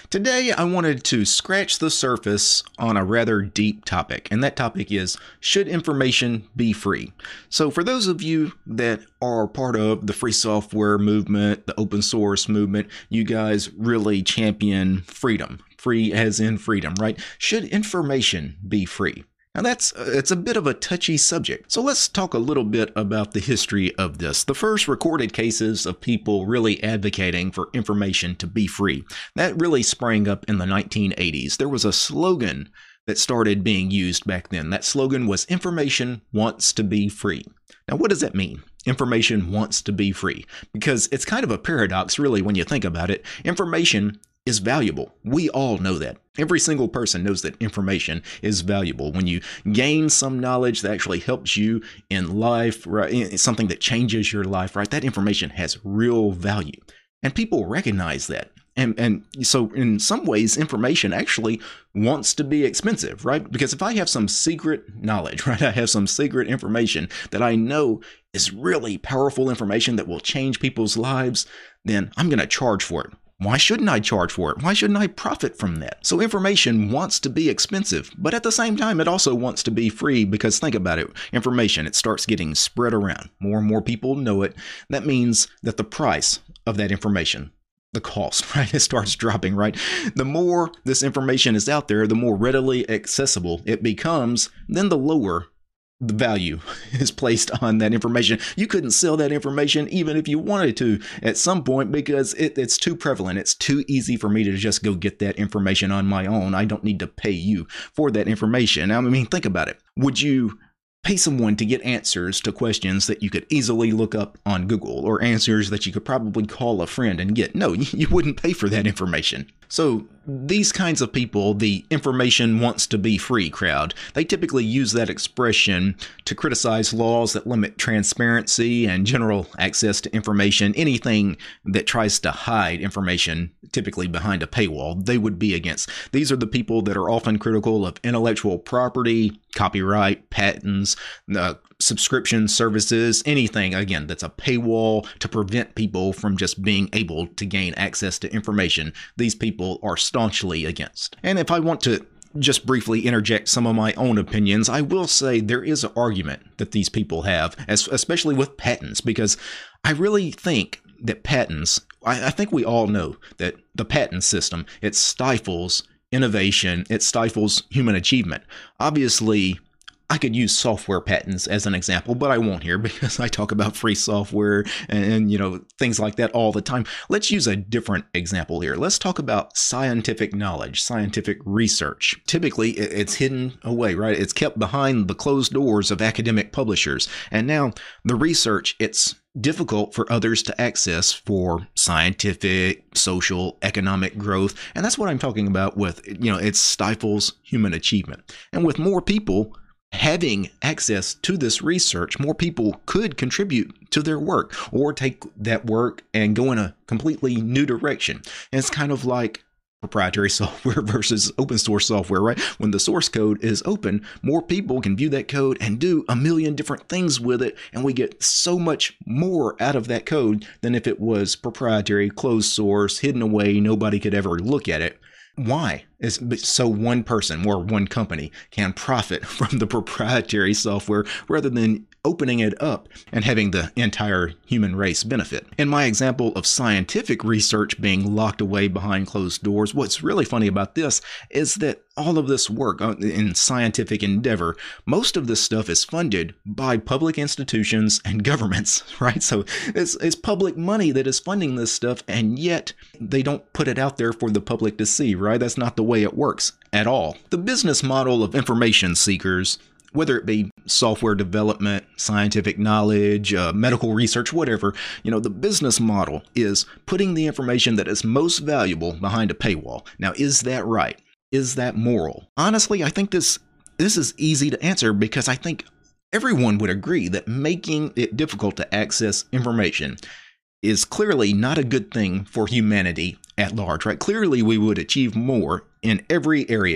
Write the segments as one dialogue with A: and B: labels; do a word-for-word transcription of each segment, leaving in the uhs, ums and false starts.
A: Today, I wanted to scratch the surface on a rather deep topic, and that topic is, should information be free? So for those of you that are part of the free software movement, the open source movement, you guys really champion freedom. Free as in freedom, right? Should information be free? Now that's it's a bit of a touchy subject. So let's talk a little bit about the history of this. The first recorded cases of people really advocating for information to be free, that really sprang up in the nineteen eighties. There was a slogan that started being used back then. That slogan was information wants to be free. Now what does that mean? Information wants to be free, because it's kind of a paradox really when you think about it. Information is valuable. We all know that. Every single person knows that information is valuable. When you gain some knowledge that actually helps you in life, right, something that changes your life, right, that information has real value. And people recognize that. And, and so in some ways, information actually wants to be expensive, right? Because if I have some secret knowledge, right, I have some secret information that I know is really powerful information that will change people's lives, then I'm going to charge for it. Why shouldn't I charge for it? Why shouldn't I profit from that? So information wants to be expensive, but at the same time, it also wants to be free, because think about it. Information, it starts getting spread around. More and more people know it. That means that the price of that information, the cost, right, it starts dropping, right? The more this information is out there, the more readily accessible it becomes, then the lower the value is placed on that information. You couldn't sell that information even if you wanted to at some point, because it, it's too prevalent. It's too easy for me to just go get that information on my own. I don't need to pay you for that information. I mean, think about it. Would you pay someone to get answers to questions that you could easily look up on Google, or answers that you could probably call a friend and get? No, you wouldn't pay for that information. So these kinds of people, the information wants to be free crowd, they typically use that expression to criticize laws that limit transparency and general access to information. Anything that tries to hide information, typically behind a paywall, they would be against. These are the people that are often critical of intellectual property, copyright, patents, uh, subscription services, anything, again, that's a paywall to prevent people from just being able to gain access to information. These people are staunchly against. And if I want to just briefly interject some of my own opinions, I will say there is an argument that these people have, as, especially with patents, because I really think that patents, I, I think we all know that the patent system, it stifles innovation, it stifles human achievement. Obviously, I could use software patents as an example, but I won't here because I talk about free software and, and, you know, things like that all the time. Let's use a different example here. Let's talk about scientific knowledge, scientific research. Typically, it's hidden away, right? It's kept behind the closed doors of academic publishers. And now the research, it's difficult for others to access for scientific, social, economic growth. And that's what I'm talking about with, you know, it stifles human achievement. And with more people having access to this research, more people could contribute to their work or take that work and go in a completely new direction. And it's kind of like proprietary software versus open source software, right? When the source code is open, more people can view that code and do a million different things with it, and we get so much more out of that code than if it was proprietary, closed source, hidden away, nobody could ever look at it. Why? Is so one person or one company can profit from the proprietary software rather than opening it up and having the entire human race benefit. In my example of scientific research being locked away behind closed doors, what's really funny about this is that all of this work in scientific endeavor, most of this stuff is funded by public institutions and governments, right? So it's, it's public money that is funding this stuff, and yet they don't put it out there for the public to see, right? That's not the way it works at all. The business model of information seekers, whether it be software development, scientific knowledge, uh, medical research, whatever, you know, the business model is putting the information that is most valuable behind a paywall. Now, is that right? Is that moral? Honestly, I think this this is easy to answer, because I think everyone would agree that making it difficult to access information is clearly not a good thing for humanity at large, right? Clearly, we would achieve more in every area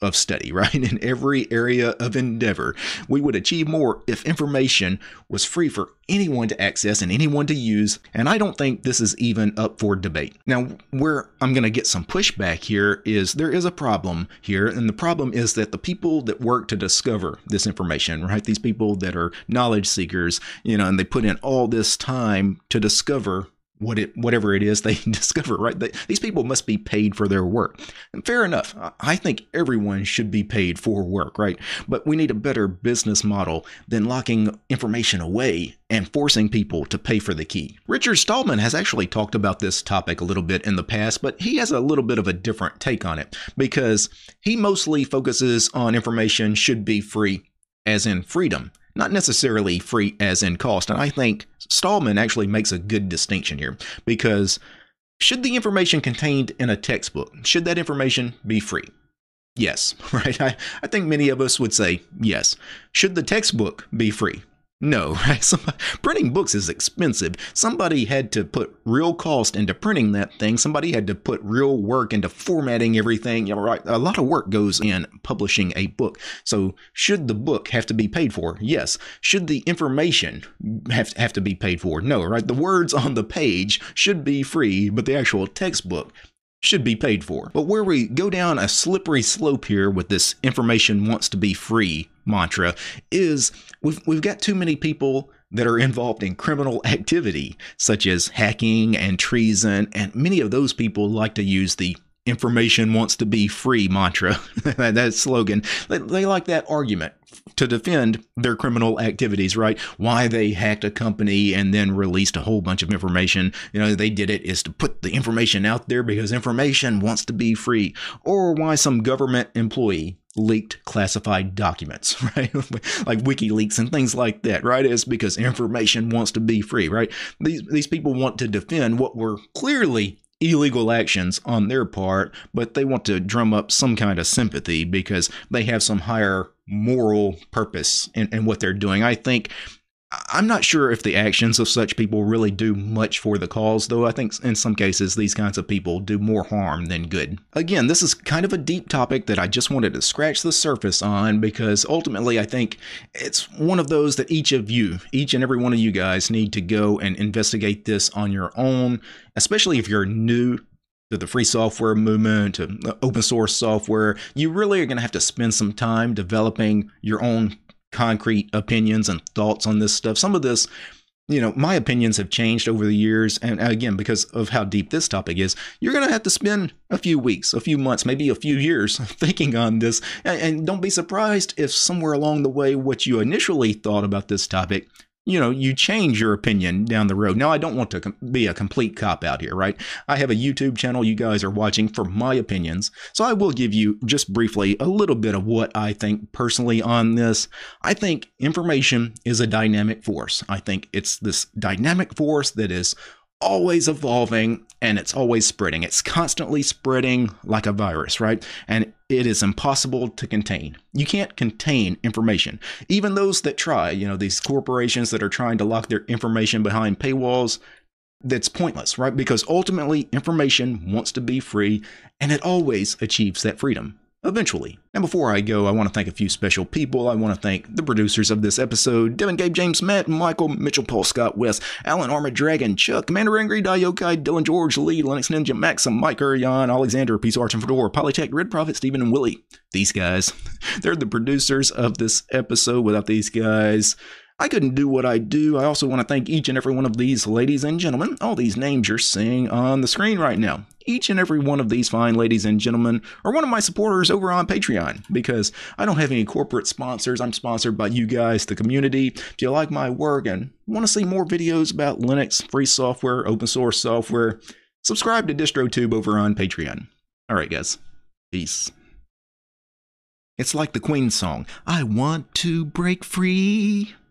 A: of study, right? In every area of endeavor. We would achieve more if information was free for anyone to access and anyone to use, and I don't think this is even up for debate. Now, where I'm going to get some pushback here is there is a problem here, and the problem is that the people that work to discover this information, right? These people that are knowledge seekers, you know, and they put in all this time to discover what it, whatever it is they discover, right? They, these people must be paid for their work. And fair enough. I think everyone should be paid for work, right? But we need a better business model than locking information away and forcing people to pay for the key. Richard Stallman has actually talked about this topic a little bit in the past, but he has a little bit of a different take on it because he mostly focuses on information should be free, as in freedom, not necessarily free as in cost. And I think Stallman actually makes a good distinction here, because should the information contained in a textbook, should that information be free? Yes, right? I, I think many of us would say yes. Should the textbook be free? No, right? Somebody, printing books is expensive. Somebody had to put real cost into printing that thing. Somebody had to put real work into formatting everything. You know, right? A lot of work goes in publishing a book. So should the book have to be paid for? Yes. Should the information have, have to be paid for? No, right? The words on the page should be free, but the actual textbook should be paid for. But where we go down a slippery slope here with this information wants to be free mantra is we've, we've got too many people that are involved in criminal activity, such as hacking and treason, and many of those people like to use the information wants to be free mantra, that slogan. They, they like that argument to defend their criminal activities, right? Why they hacked a company and then released a whole bunch of information. You know, they did it is to put the information out there because information wants to be free. Or why some government employee leaked classified documents, right? Like WikiLeaks and things like that, right? It's because information wants to be free, right? These, these people want to defend what were clearly illegal actions on their part, but they want to drum up some kind of sympathy because they have some higher moral purpose in, in what they're doing. I think, I'm not sure if the actions of such people really do much for the cause, though I think in some cases these kinds of people do more harm than good. Again, this is kind of a deep topic that I just wanted to scratch the surface on because ultimately I think it's one of those that each of you, each and every one of you guys need to go and investigate this on your own, especially if you're new to the free software movement, to open source software. You really are going to have to spend some time developing your own concrete opinions and thoughts on this stuff. Some of this, you know, my opinions have changed over the years. And again, because of how deep this topic is, you're going to have to spend a few weeks, a few months, maybe a few years thinking on this. And, and don't be surprised if somewhere along the way, what you initially thought about this topic, you know, you change your opinion down the road. Now, I don't want to com- be a complete cop out here, right? I have a YouTube channel you guys are watching for my opinions. So I will give you just briefly a little bit of what I think personally on this. I think information is a dynamic force. I think it's this dynamic force that is always evolving and it's always spreading. It's constantly spreading like a virus, right? And it is impossible to contain. You can't contain information. Even those that try, you know, these corporations that are trying to lock their information behind paywalls, that's pointless, right? Because ultimately information wants to be free and it always achieves that freedom. Eventually. And before I go, I want to thank a few special people. I want to thank the producers of this episode, Devin, Gabe, James, Matt, Michael, Mitchell, Paul, Scott, Wes, Alan, Armored Dragon, Chuck, Commander Angry, Diokai, Dylan, George, Lee, Linux Ninja, Maxim, Mike, Jan, Alexander, Peace Arch and Fedora, Polytech, Red Prophet, Stephen, and Willie. These guys, they're the producers of this episode. Without these guys, I couldn't do what I do. I also want to thank each and every one of these ladies and gentlemen. All these names you're seeing on the screen right now. Each and every one of these fine ladies and gentlemen are one of my supporters over on Patreon because I don't have any corporate sponsors. I'm sponsored by you guys, the community. If you like my work and want to see more videos about Linux, free software, open source software, subscribe to DistroTube over on Patreon. All right, guys. Peace. It's like the Queen song, I want to break free.